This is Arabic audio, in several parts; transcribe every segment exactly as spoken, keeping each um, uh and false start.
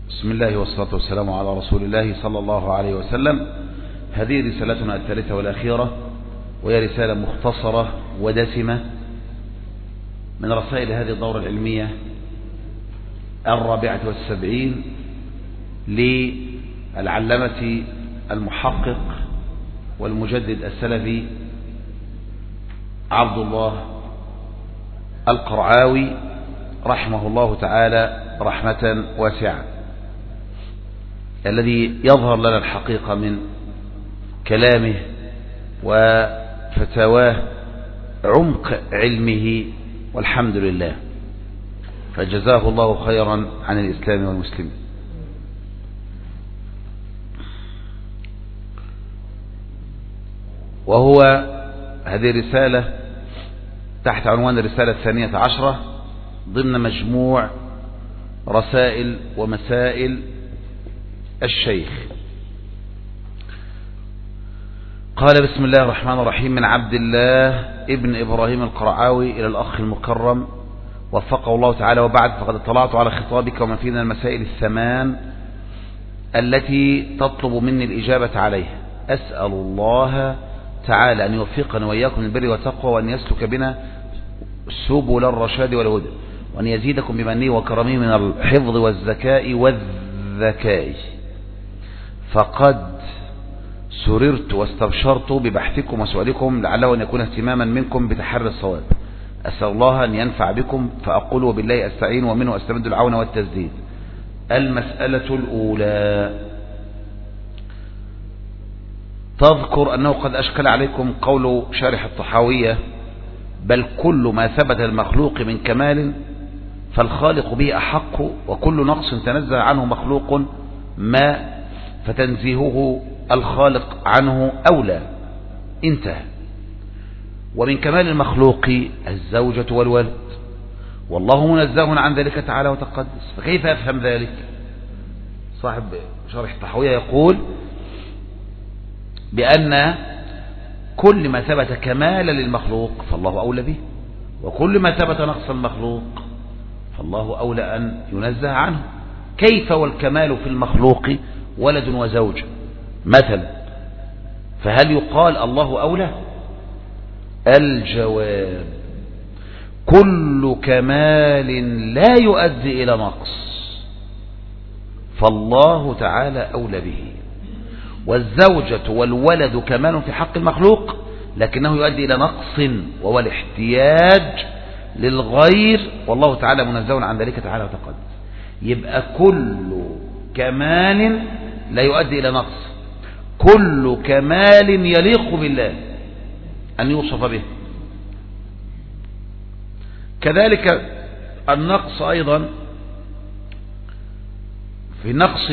بسم الله والصلاة والسلام على رسول الله صلى الله عليه وسلم. هذه رسالتنا الثالثة والأخيرة، وهي رسالة مختصرة ودسمة من رسائل هذه الدورة العلمية الرابعة والسبعين للعلامة المحقق والمجدد السلفي عبد الله القرعاوي رحمه الله تعالى رحمة واسعة، الذي يظهر لنا الحقيقة من كلامه وفتاواه عمق علمه، والحمد لله، فجزاه الله خيرا عن الإسلام والمسلمين. وهو هذه الرسالة تحت عنوان الرسالة الثانية عشرة ضمن مجموع رسائل ومسائل الشيخ. قال: بسم الله الرحمن الرحيم، من عبد الله ابن إبراهيم القرعاوي إلى الأخ المكرم وفقه الله تعالى، وبعد، فقد اطلعت على خطابك وما فيه من المسائل الثمان التي تطلب مني الإجابة عليها. أسأل الله تعالى أن يوفقنا وإياكم للبر والتقوى، وأن يسلك بنا سبل الرشاد والهدى، وأن يزيدكم بمنه وكرمه من الحفظ والذكاء والذكاء. فقد سررت واستبشرت ببحثكم وسؤالكم، لعله أن يكون اهتماما منكم بتحري الصواب. أسأل الله أن ينفع بكم، فأقول وبالله أستعين ومنه أستمد العون والتسديد. المسألة الأولى، تذكر أنه قد أشكل عليكم قول شارح الطحاوية: بل كل ما ثبت المخلوق من كمال فالخالق به أحق، وكل نقص تنزه عنه مخلوق ما فتنزيهه الخالق عنه أولى. انتهى. ومن كمال المخلوق الزوجة والولد، والله منزه عن ذلك تعالى وتقدس، فكيف أفهم ذلك؟ صاحب شرح الطحاوية يقول بأن كل ما ثبت كمالا للمخلوق فالله أولى به، وكل ما ثبت نقص المخلوق فالله أولى أن ينزه عنه. كيف والكمال في المخلوق ولد وزوج مثلا، فهل يقال الله أولى؟ الجواب: كل كمال لا يؤدي إلى نقص فالله تعالى أولى به، والزوجة والولد كمال في حق المخلوق لكنه يؤدي إلى نقص وهو الاحتياج للغير، والله تعالى منزه عن ذلك تعالى وتقدس. يبقى كل كمال لا يؤدي إلى نقص، كل كمال يليق بالله أن يوصف به. كذلك النقص أيضا، في نقص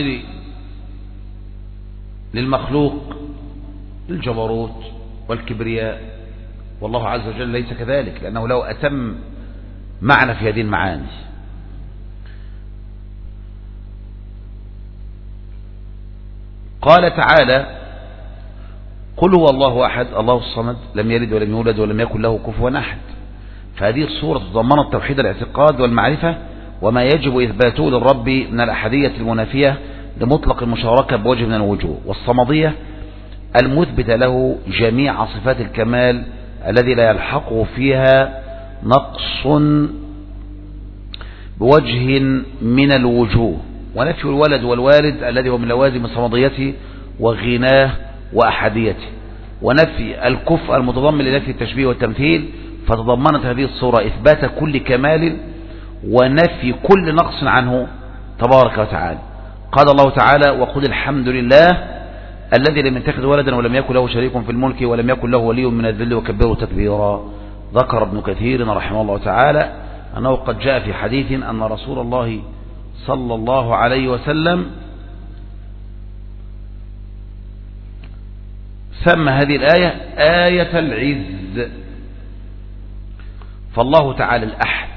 للمخلوق الجبروت والكبرياء، والله عز وجل ليس كذلك، لأنه له أتم معنى في هذه المعاني. قال تعالى: قل هو الله أحد الله الصمد لم يلد ولم يولد ولم يكن له كفوا أحد. فهذه الصورة تضمنت توحيد الاعتقاد والمعرفة وما يجب إثباته للرب من الأحدية المنافية لمطلق المشاركة بوجه من الوجوه، والصمدية المثبتة له جميع صفات الكمال الذي لا يلحقه فيها نقص بوجه من الوجوه، ونفي الولد والوالد الذي هو من لوازم صمديته وغناه وأحديته، ونفي الكفء المتضمن لنفي التشبيه والتمثيل. فتضمنت هذه الصورة إثبات كل كمال ونفي كل نقص عنه تبارك وتعالى. قال الله تعالى: وقل الحمد لله الذي لم يتخذ ولدا ولم يكن له شريك في الملك ولم يكن له ولي من الذل وكبره تكبيرا. ذكر ابن كثير رحمه الله تعالى أنه قد جاء في حديث أن رسول الله صلى الله عليه وسلم سمى هذه الآية آية العز. فالله تعالى الأحد،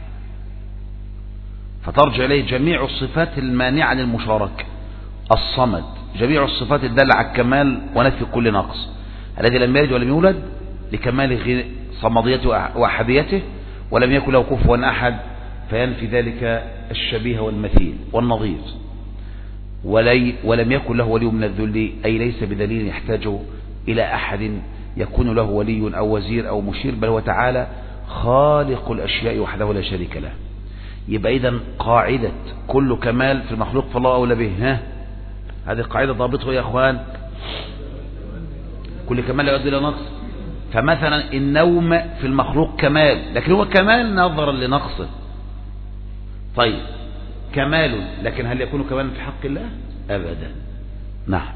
فترجع إليه جميع الصفات المانعة للمشاركة. الصمد، جميع الصفات الدالة على الكمال ونفي كل نقص. الذي لم يلد ولم يولد لكمال صمديته وأحديته، ولم يكن له كفوا أحد، فينفي ذلك الشبيه والمثيل والنظير. ولي ولم يكن له ولي من الذل، أي ليس بذليل يحتاج إلى أحد يكون له ولي أو وزير أو مشير، بل هو تعالى خالق الأشياء وحده لا شريك له. يبقى إذن قاعدة كل كمال في المخلوق فالله أولى به. ها هذه القاعدة ضابطه يا أخوان، كل كمال لا يؤدي إلى نقص. فمثلا النوم في المخلوق كمال، لكن هو كمال نظرا لنقصه. طيب كمال، لكن هل يكون كمالا في حق الله؟ أبدا. نعم.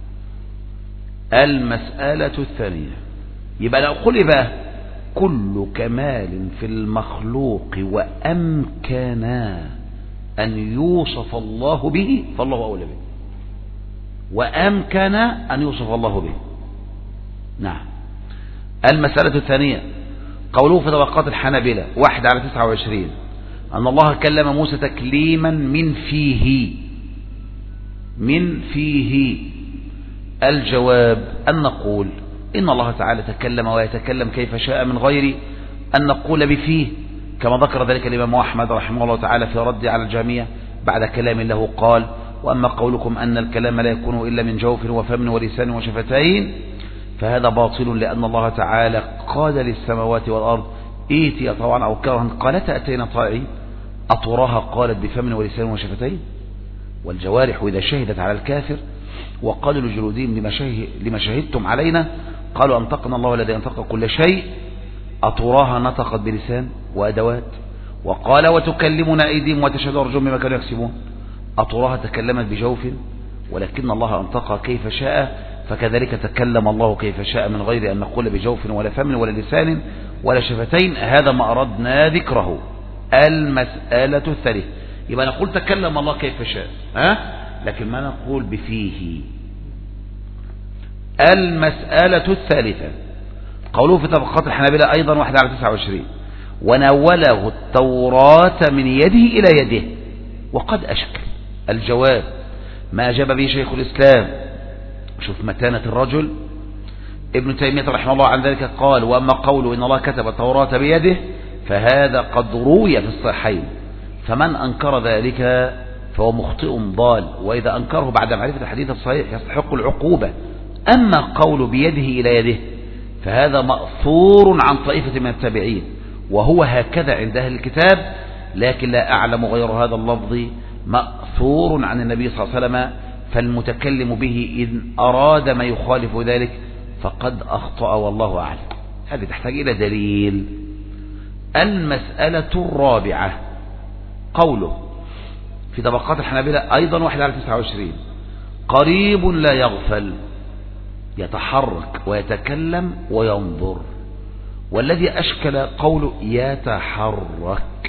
المسألة الثانية، يبقى لو قل بقى كل كمال في المخلوق وأمكن أن يوصف الله به فالله أولى به، وأمكن أن يوصف الله به. نعم. المسألة الثانية قوله في طبقات الحنابلة واحد على تسعة وعشرين أن الله كلم موسى تكليما من فيه. من فيه. الجواب أن نقول إن الله تعالى تكلم ويتكلم كيف شاء من غير أن نقول بفيه، كما ذكر ذلك الإمام أحمد رحمه الله تعالى في رد على الجهمية بعد كلام له قال: وأما قولكم أن الكلام لا يكون إلا من جوف وفم ولسان وشفتين فهذا باطل، لأن الله تعالى قال للسماوات والأرض ائتيا طوعا أو كرها قالتا أتينا طائعين، أطوراها قالت بفم ولسان وشفتين. والجوارح إذا شهدت على الكافر وقالوا لجلودهم لما, شهد لما شهدتم علينا قالوا أنطقنا الله الذي أنطق كل شيء، أطوراها نطقت بلسان وأدوات. وقال وتكلمنا أيديهم وتشهد أرجلهم بما كانوا يكسبون، أطوراها تكلمت بجوف ولكن الله أنطق كيف شاء، فكذلك تكلم الله كيف شاء من غير أن نقول بجوف ولا فم ولا لسان ولا شفتين. هذا ما أردنا ذكره. المسألة الثالثة، يبقى نقول تكلم الله كيف شاء، ها؟ لكن ما نقول بفيه. المسألة الثالثة قوله في طبقات الحنابلة أيضا واحد على تسعة وعشرين ونوله التوراة من يده إلى يده وقد أشكل. الجواب ما أجاب به شيخ الإسلام، شوف متانة الرجل، ابن تيمية رحمه الله عن ذلك قال: وأما قوله إن الله كتب التوراة بيده فهذا قد روي في الصحيحين، فمن أنكر ذلك فهو مخطئ ضال، وإذا أنكره بعد معرفة الحديث الصحيح يستحق العقوبة. أما قول بيده إلى يده فهذا مأثور عن طائفة من التابعين، وهو هكذا عند أهل الكتاب، لكن لا أعلم غير هذا اللفظ مأثور عن النبي صلى الله عليه وسلم، فالمتكلم به إن أراد ما يخالف ذلك فقد أخطأ والله أعلم. هذه تحتاج إلى دليل. المسألة الرابعة قوله في طبقات الحنابلة أيضا واحد على تسعة وعشرين قريب لا يغفل، يتحرك ويتكلم وينظر. والذي أشكل قوله يتحرك،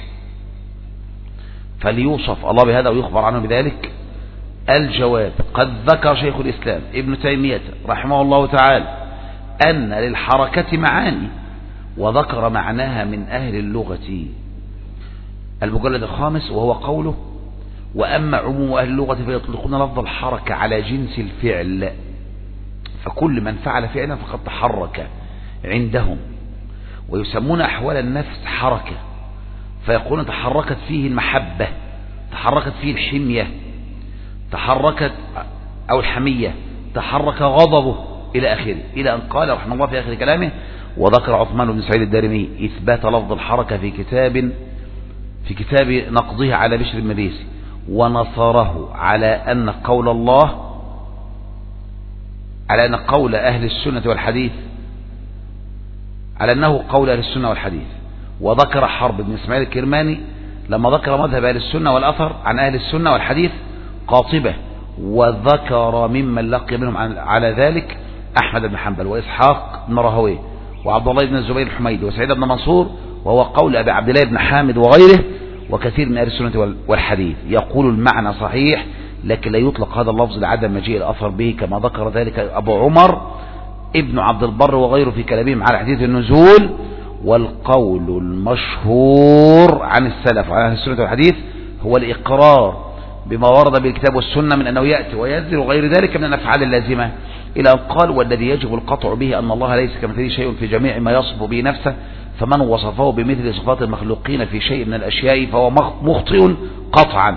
فليوصف الله بهذا ويخبر عنه بذلك. الجواب قد ذكر شيخ الإسلام ابن تيمية رحمه الله تعالى أن للحركة معاني، وذكر معناها من أهل اللغة. المجلد الخامس وهو قوله: وأما عموم أهل اللغة فيطلقون لفظ الحركة على جنس الفعل، فكل من فعل فعلا فقد تحرك عندهم، ويسمون أحوال النفس حركة، فيقولون تحركت فيه المحبة، تحركت فيه الحمية، تحركت أو الحمية، تحرك غضبه إلى آخره، إلى أن قال رحمه الله في آخر كلامه: وذكر عثمان بن سعيد الدارمي إثبات لفظ الحركة في كتاب في كتاب نقضه على بشر المريسي، ونصره على أن قول الله على أن قول أهل السنة والحديث على أنه قول أهل السنة والحديث. وذكر حرب بن إسماعيل الكرماني لما ذكر مذهب أهل السنة والأثر عن أهل السنة والحديث قاطبة، وذكر ممن لقي منهم على ذلك أحمد بن حنبل وإسحاق بن راهويه وعبد الله بن الزبير الحميدي وسعيد بن منصور، وهو قول أبي عبد الله بن حامد وغيره وكثير من أهل السنة والحديث. يقول المعنى صحيح، لكن لا يطلق هذا اللفظ لعدم مجيء الأثر به، كما ذكر ذلك أبو عمر ابن عبد البر وغيره في كلامهم على حديث النزول. والقول المشهور عن السلف وعن أهل السنة والحديث هو الإقرار بما ورد بالكتاب والسنة من أنه يأتي وينزل وغير ذلك من الأفعال اللازمة، إلى أن قال: والذي يجب القطع به أن الله ليس كمثله شيء في جميع ما يصف به نفسه، فمن وصفه بمثل صفات المخلوقين في شيء من الأشياء فهو مخطئ قطعا.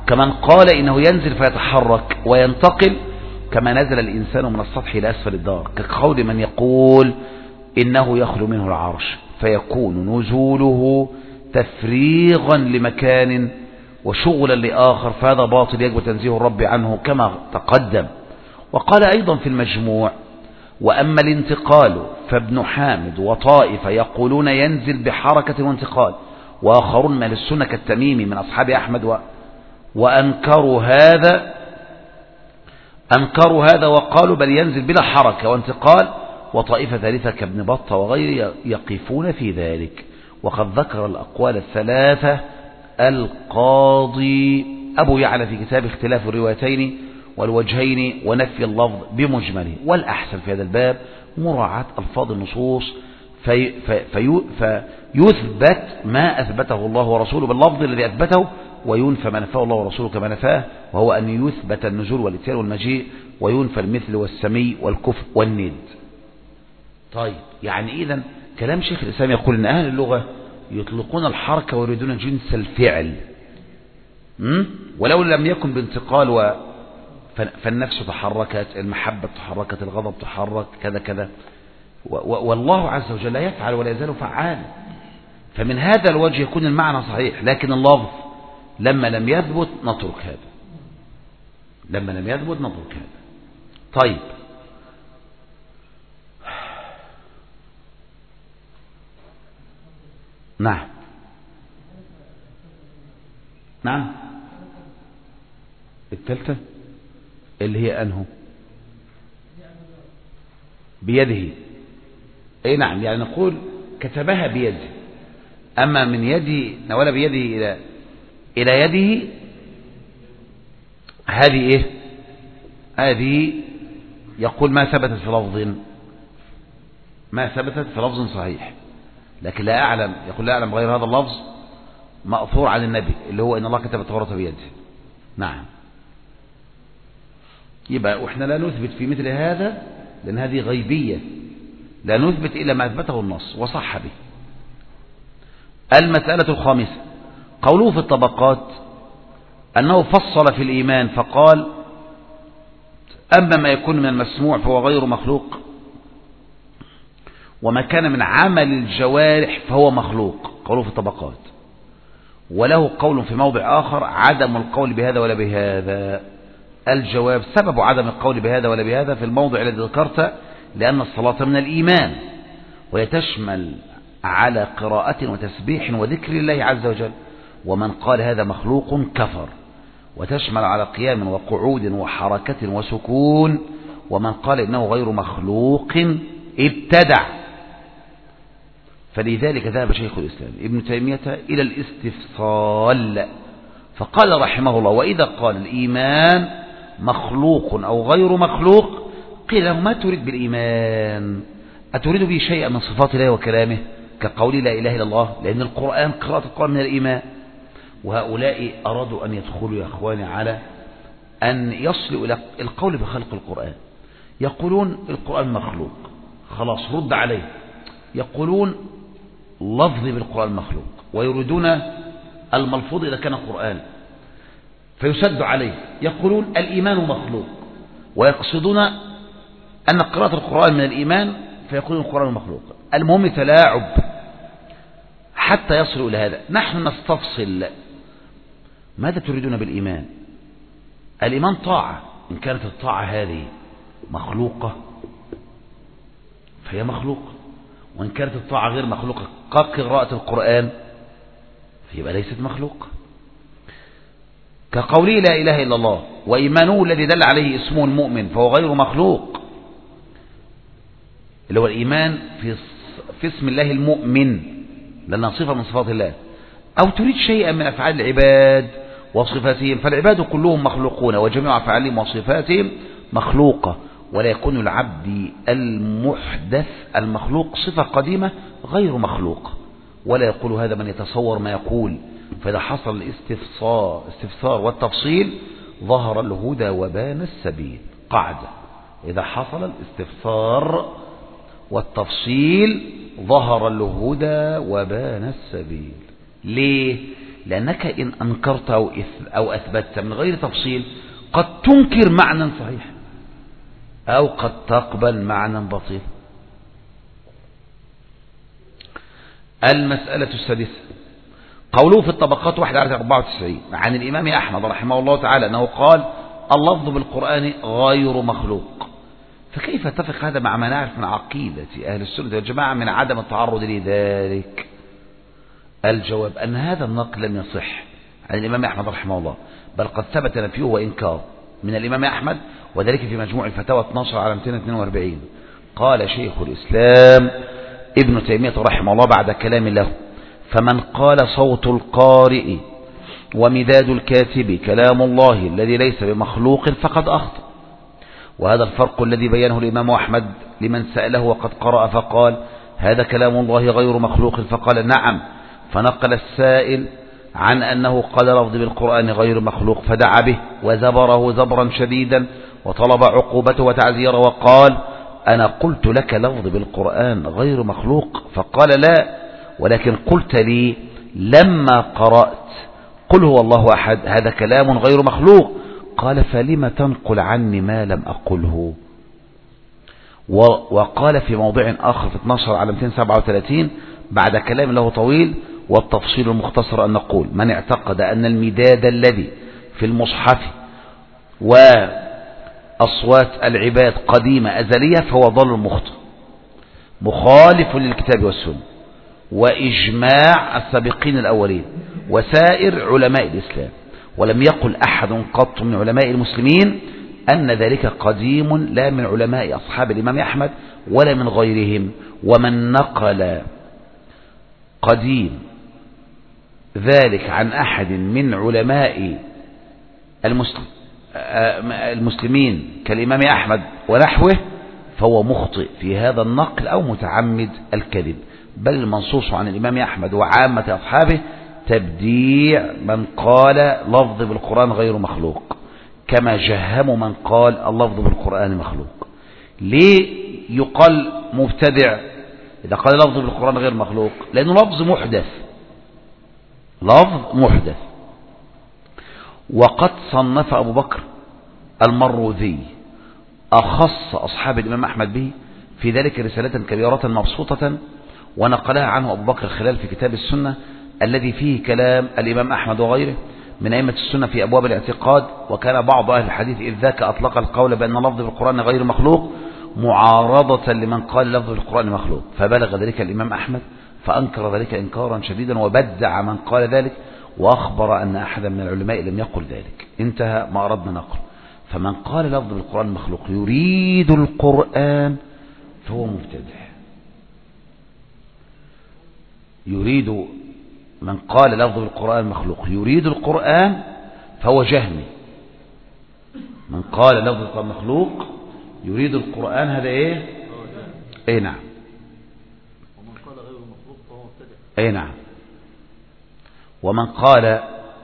كمن قال إنه ينزل فيتحرك وينتقل كما نزل الإنسان من السطح إلى أسفل الدار، كقول من يقول إنه يخلو منه العرش فيكون نزوله تفريغا لمكان وشغلا لآخر، فهذا باطل يجب تنزيه الرب عنه كما تقدم. وقال أيضا في المجموع: وأما الانتقال فابن حامد وطائفة يقولون ينزل بحركة وانتقال، وآخرون من السنة كالتميمي من أصحاب أحمد و... وأنكروا هذا أنكروا هذا وقالوا بل ينزل بلا حركة وانتقال، وطائفة ثالثة كابن بطة وغيره يقفون في ذلك. وقد ذكر الأقوال الثلاثة القاضي أبو يعلى في كتاب اختلاف الروايتين والوجهين ونفي اللفظ بمجمله. والأحسن في هذا الباب مراعاة ألفاظ النصوص في في فيثبت ما أثبته الله ورسوله باللفظ الذي أثبته، وينفى ما نفاه الله ورسوله كما نفاه، وهو أن يثبت النزول والاتيان والمجيء، وينفى المثل والسمي والكفر والند. طيب، يعني إذن كلام شيخ الإسلام يقول أن أهل اللغة يطلقون الحركة ويريدون جنس الفعل، ولو لم يكن بانتقال و فالنفس تحركت، المحبة تحركت، الغضب تحرك، كذا كذا، والله عز وجل لا يفعل ولا يزال فعالا. فمن هذا الوجه يكون المعنى صحيح، لكن اللفظ لما لم يثبت نترك هذا، لما لم يثبت نترك هذا. طيب، نعم نعم الثالثة اللي هي أنه بيده، أي نعم، يعني نقول كتبها بيده، أما من يدي نوال بيده إلى إلى يده، هذه إيه؟ هذه يقول ما ثبتت في لفظ، ما ثبتت في لفظ صحيح، لكن لا أعلم، يقول لا أعلم غير هذا اللفظ مأثور عن النبي اللي هو إن الله كتب التوراة بيده. نعم، يبقى وإحنا لا نثبت في مثل هذا لأن هذه غيبية، لا نثبت إلا ما أثبته النص وصح به. المسألة الخامسة قوله في الطبقات أنه فصل في الإيمان فقال: أما ما يكون من المسموع فهو غير مخلوق، وما كان من عمل الجوارح فهو مخلوق. قوله في الطبقات. وله قول في موضع آخر: عدم القول بهذا ولا بهذا. الجواب: سبب عدم القول بهذا ولا بهذا في الموضع الذي ذكرت لأن الصلاة من الإيمان، ويتشمل على قراءة وتسبيح وذكر الله عز وجل، ومن قال هذا مخلوق كفر. وتشمل على قيام وقعود وحركة وسكون، ومن قال إنه غير مخلوق ابتدع. فلذلك ذهب شيخ الإسلام ابن تيمية إلى الاستفصال فقال رحمه الله: وإذا قال الإيمان مخلوق أو غير مخلوق قيل له: ما تريد بالإيمان؟ أتريد به شيئا من صفات الله وكلامه كقول لا إله إلا الله؟ لأن القرآن قراءة القرآن من الإيمان. وهؤلاء أرادوا أن يدخلوا يا أخواني على أن يصلوا إلى القول بخلق القرآن. يقولون القرآن مخلوق، خلاص رد عليه. يقولون لفظي بالقرآن مخلوق، ويريدون الملفوظ إذا كان قرآن فيسد عليه. يقولون الإيمان مخلوق، ويقصدون أن قراءة القرآن من الإيمان فيقولون القرآن مخلوق. المهم تلاعب حتى يصلوا إلى هذا. نحن نستفصل: ماذا تريدون بالإيمان؟ الإيمان طاعة، إن كانت الطاعة هذه مخلوقة فهي مخلوقة، وإن كانت الطاعة غير مخلوقة كقراءة القرآن فيبقى ليست مخلوقة. كقوله لا إله إلا الله وإيمانه الذي دل عليه اسمه المؤمن فهو غير مخلوق، اللي هو الإيمان في في اسم الله المؤمن لأنها صفة من صفات الله. أو تريد شيئا من أفعال العباد وصفاتهم، فالعباد كلهم مخلوقون وجميع أفعالهم وصفاتهم مخلوقة، ولا يكون العبد المحدث المخلوق صفة قديمة غير مخلوق، ولا يقول هذا من يتصور ما يقول. فإذا حصل الاستفسار استفسار والتفصيل ظهر الهدى وبان السبيل. قاعدة: إذا حصل الاستفسار والتفصيل ظهر الهدى وبان السبيل. ليه؟ لأنك إن أنكرت أو, أو أثبتت من غير تفصيل قد تنكر معنى صحيح أو قد تقبل معنى بطيء. المسألة السادسة قوله في الطبقات واحد على أربعة وتسعين عن الإمام أحمد رحمه الله تعالى أنه قال اللفظ بالقرآن غير مخلوق. فكيف يتفق هذا مع ما نعرف من عقيدة أهل السنة والجماعة من عدم التعرض لذلك؟ الجواب أن هذا النقل لم يصح عن الإمام أحمد رحمه الله، بل قد ثبت نفيه وإنكار من الإمام أحمد، وذلك في مجموع الفتاوى اثني عشر على مئتين واثنين وأربعين. قال شيخ الإسلام ابن تيمية رحمه الله بعد كلام له: فمن قال صوت القارئ ومداد الكاتب كلام الله الذي ليس بمخلوق فقد أخطأ. وهذا الفرق الذي بينه الإمام أحمد لمن سأله وقد قرأ فقال هذا كلام الله غير مخلوق فقال نعم، فنقل السائل عن أنه قال لفظ بالقرآن غير مخلوق فدعا به وزبره زبرا شديدا وطلب عقوبته وتعزيره وقال أنا قلت لك لفظ بالقرآن غير مخلوق؟ فقال لا، ولكن قلت لي لما قرأت قل هو الله أحد هذا كلام غير مخلوق. قال فلم تنقل عني ما لم أقله. وقال في موضع آخر في اثني عشر على مئتين وسبعة وثلاثين بعد كلام له طويل: والتفصيل المختصر أن نقول من اعتقد أن المداد الذي في المصحف وأصوات العباد قديمة أزلية فهو ضل مخطئ مخالف للكتاب والسنة وإجماع السابقين الأولين وسائر علماء الإسلام، ولم يقل أحد قط من علماء المسلمين أن ذلك قديم، لا من علماء أصحاب الإمام أحمد ولا من غيرهم. ومن نقل قديم ذلك عن أحد من علماء المسلمين كالإمام أحمد ونحوه فهو مخطئ في هذا النقل أو متعمد الكذب، بل المنصوص عن الإمام أحمد وعامة أصحابه تبديع من قال لفظ بالقرآن غير مخلوق، كما جهموا من قال اللفظ بالقرآن مخلوق. ليه يقال مبتدع إذا قال لفظ بالقرآن غير مخلوق؟ لأنه لفظ محدث، لفظ محدث. وقد صنف أبو بكر المروذي أخص أصحاب الإمام أحمد به في ذلك رسالة كبيرة مبسوطة، ونقلها عنه أبو بكر خلال في كتاب السنة الذي فيه كلام الإمام أحمد وغيره من أئمة السنة في أبواب الاعتقاد. وكان بعض أهل الحديث إذ ذاك أطلق القول بأن لفظ بالقرآن غير مخلوق معارضة لمن قال لفظ بالقرآن مخلوق، فبلغ ذلك الإمام أحمد فأنكر ذلك إنكارا شديدا وبدع من قال ذلك وأخبر أن أحدا من العلماء لم يقل ذلك. انتهى ما أردنا نقل. فمن قال لفظ بالقرآن مخلوق يريد القرآن فهو مبتدع. يريد من قال لفظ بالقرآن مخلوق يريد القرآن فهو جهمي. من قال لفظ بالقرآن مخلوق يريد القرآن هذا ايه؟ ايه نعم. ومن قال غير مخلوق فهو مبتدع. ايه نعم. ومن قال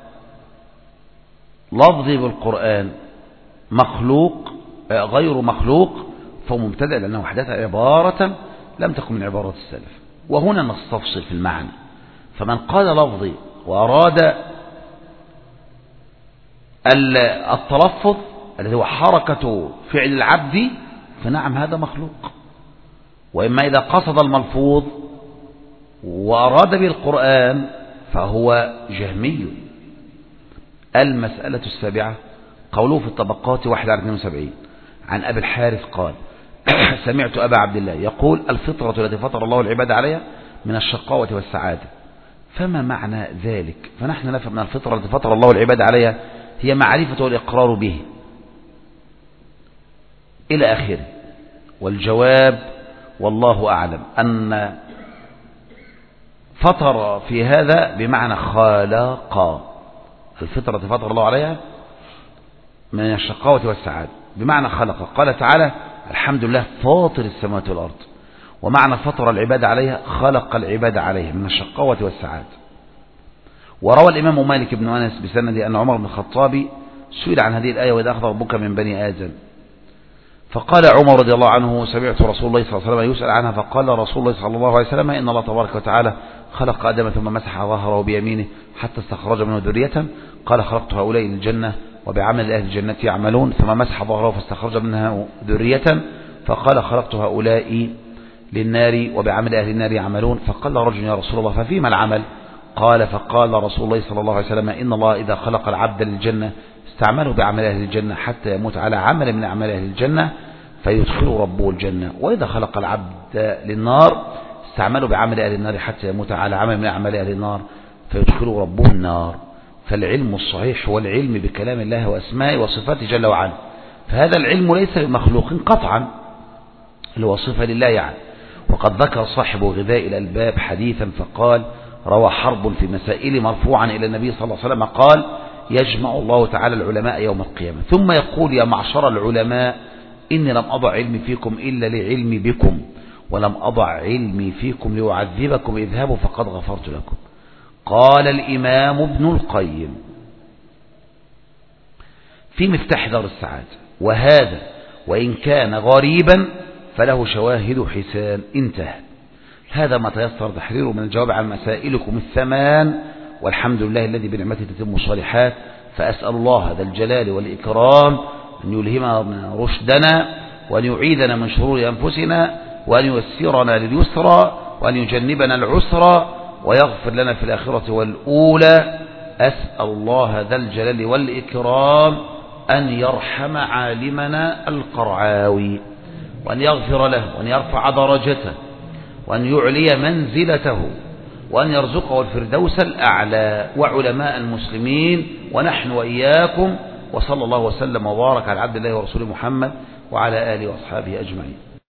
لفظي بالقرآن مخلوق غير مخلوق فهو مبتدع، لأنه حدث عبارة لم تكن من عبارات السلف. وهنا نستفصل في المعنى. فمن قال لفظي وأراد التلفظ الذي هو حركة فعل العبد فنعم هذا مخلوق. وإما إذا قصد الملفوظ وأراد به القرآن فهو جهمي. المسألة السابعة قوله في الطبقات واحد على اثنين وسبعين عن أبي الحارث قال سمعت أبا عبد الله يقول الفطرة التي فطر الله العباد عليها من الشقاوة والسعادة. فما معنى ذلك؟ فنحن نفهم أن الفطرة التي فطر الله العباد عليها هي معرفة والإقرار به إلى آخره. والجواب والله أعلم أن فطر في هذا بمعنى خلق. الفطرة التي فطر الله عليها من الشقاوة والسعادة بمعنى خلق. قال تعالى الحمد لله فاطر السماوات والأرض. ومعنى فطر العباد عليها خلق العباد عليها من الشقاوة والسعادة. وروى الإمام مالك بن أنس بسند أن عمر بن الخطاب سئل عن هذه الآية وإذا أخذ ربك من بني آدم فقال عمر رضي الله عنه سمعت رسول الله صلى الله عليه وسلم يسأل عنها فقال رسول الله صلى الله عليه وسلم إن الله تبارك وتعالى خلق آدم ثم مسح ظهره بيمينه حتى استخرج منه ذرية قال خلقت هؤلاء للجنة وبعمل أهل الجنة يعملون ثم مسح ظهره فاستخرج منها ذرية فقال خلقت هؤلاء للنار وبعمل أهل النار يعملون فقال رجل يا رسول الله ففيما العمل قال فقال رسول الله صلى الله عليه وسلم إن الله إذا خلق العبد للجنة استعمله بعمل أهل الجنة حتى يموت على عمل من أعمال أهل الجنة فيدخل ربه الجنة وإذا خلق العبد للنار استعمله بعمل أهل النار حتى يموت على عمل من أعمال أهل النار فيدخل ربه النار. فالعلم الصحيح هو العلم بكلام الله وأسمائه وصفاته جل وعلا، فهذا العلم ليس بمخلوق قطعا اللي هو صفة لله يعني. وقد ذكر صاحب غذاء الألباب حديثا فقال روى حرب في مسائل مرفوعا إلى النبي صلى الله عليه وسلم قال يجمع الله تعالى العلماء يوم القيامة ثم يقول يا معشر العلماء إني لم أضع علمي فيكم إلا لعلمي بكم ولم أضع علمي فيكم لأعذبكم اذهبوا فقد غفرت لكم. قال الإمام ابن القيم في مفتاح دار السعادة وهذا وإن كان غريبا فله شواهد حسان. انتهى. هذا ما تيسر تحريره من الجواب عن مسائلكم الثمان والحمد لله الذي بنعمته تتم الصالحات. فأسأل الله ذا الجلال والإكرام أن يلهمنا رشدنا وأن يعيدنا من شرور أنفسنا وأن ييسرنا لليسرى وأن يجنبنا العسرى ويغفر لنا في الآخرة والأولى. أسأل الله ذا الجلال والإكرام أن يرحم عالمنا القرعاوي وأن يغفر له وأن يرفع درجته وأن يعلي منزلته وأن يرزقه الفردوس الأعلى وعلماء المسلمين ونحن وإياكم. وصلى الله وسلم وبارك على عبد الله ورسوله محمد وعلى آله وأصحابه أجمعين.